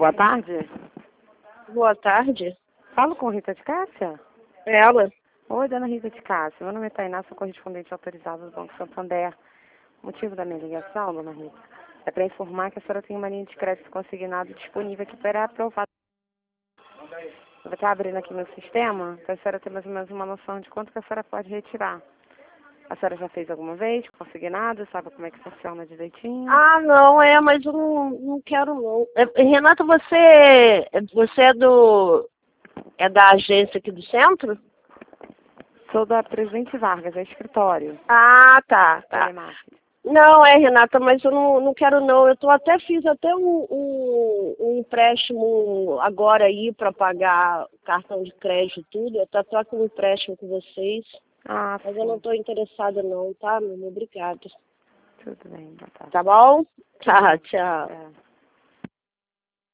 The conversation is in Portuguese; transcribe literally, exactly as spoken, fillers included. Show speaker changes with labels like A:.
A: Boa tarde.
B: Boa tarde.
A: Falo com Rita de Cássia?
B: É ela?
A: Oi, dona Rita de Cássia. Meu nome é Tainá, sou correspondente autorizada do Banco Santander. O motivo da minha ligação, dona Rita, é para informar que a senhora tem uma linha de crédito consignado disponível aqui para aprovar. Eu vou estar abrindo aqui meu sistema, para a senhora ter mais ou menos uma noção de quanto que a senhora pode retirar. A senhora já fez alguma vez consignado? Sabe como é que funciona direitinho?
B: Ah, não, é, mas eu não, não quero não. É, Renata, você, você é do... é da agência aqui do centro?
A: Sou da Presidente Vargas, é escritório.
B: Ah, tá, tá.
A: Telemarketing.
B: Não, é, Renata, mas eu não, não quero não. Eu tô até fiz até um, um, um empréstimo agora aí para pagar cartão de crédito e tudo. Eu tô até com um empréstimo com vocês.
A: Ah,
B: Mas
A: sim.
B: eu não tô interessada não, tá, meu? Obrigada.
A: Tudo bem, boa tarde.
B: Tá bom? Tá, tchau.
A: É.